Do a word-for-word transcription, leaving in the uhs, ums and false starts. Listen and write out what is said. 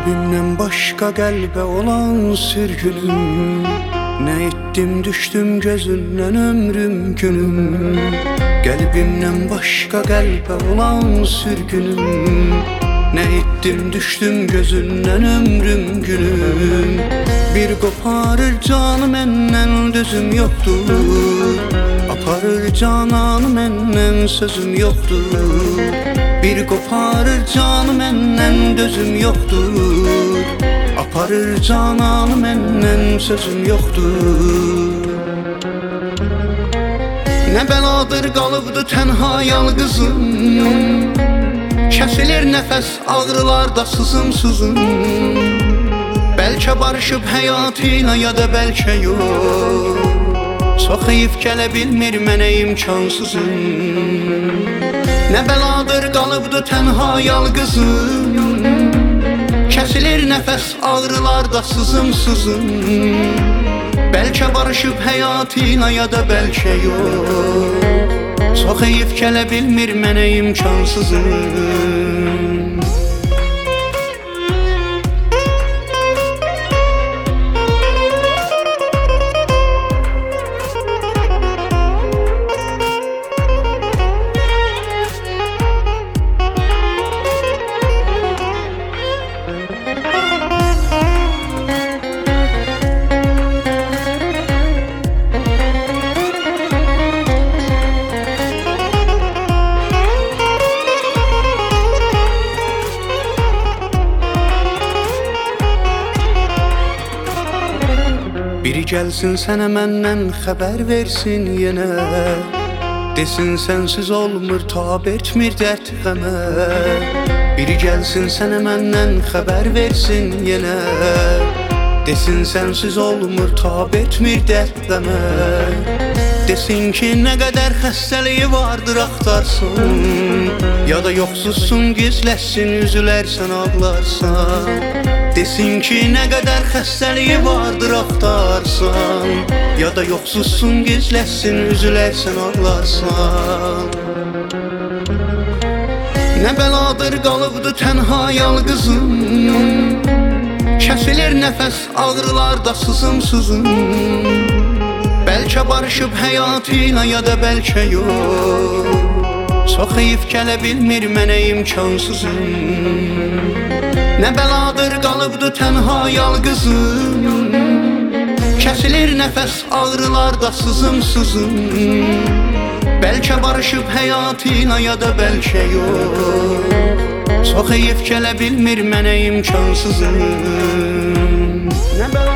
Qəlbimdən başqa qəlbə olan sürgünüm, nə etdim düşdüm gözündən ömrüm günüm. Qəlbimdən başqa qəlbə olan sürgünüm, nə etdim düşdüm gözündən ömrüm günüm. Bir qoparır canı məndən dözüm yoxdur, aparır cananı məndən sözüm yoxdur. Bir qoparır canı məndən dözüm yoxdur, aparır cananı məndən sözüm yoxdur. Nə bəladır qalıbdı tənha yalqızım, kəsilir nəfəs ağrılarda sızım sızım. Bəlkə barışıb həyatı ilə ya da bəlkə yox, çox heyif gələ bilmir mənə imkansızım. Nə bəladır qalıbdı tənha yalqızım, kəsilir nəfəs ağrılarda sızım sızım. Bəlkə barışıb həyatı ilə ya da bəlkə yox, çox heyif gələ bilmir mənə imkansızım. Biri gəlsin sənə məndən xəbər versin yenə, desin sənsiz olmur tab etmir dərd qəmə. Biri gəlsin sənə məndən xəbər versin yenə, desin sənsiz olmur tab etmir dərd qəmə. Desin ki nə qədər xəstəliyi vardır axtarsın, ya da yoxsuzsun gizləsin üzülərsən ağlarsan. Desin ki nə qədər xəstəliyi vardır axtarsan, ya da yoxsuzsun gizləsin üzülərsən ağlarsan. Nə bəladır qalıbdı tənha yalqızım, kəsilir nəfəs ağrılarda sızım sızım. Bəlkə barışıb həyatı ilə ya da bəlkə yox, çox heyif gələ bilmir mənə imkansızım. Nə bəladır qalıbdı tənha yalqızım, kəsilir nəfəs ağrılarda sızım sızım. Bəlkə barışıb həyatı ilə ya da bəlkə yox, çox heyif gələ bilmir mənə imkansızım. Nə bəladır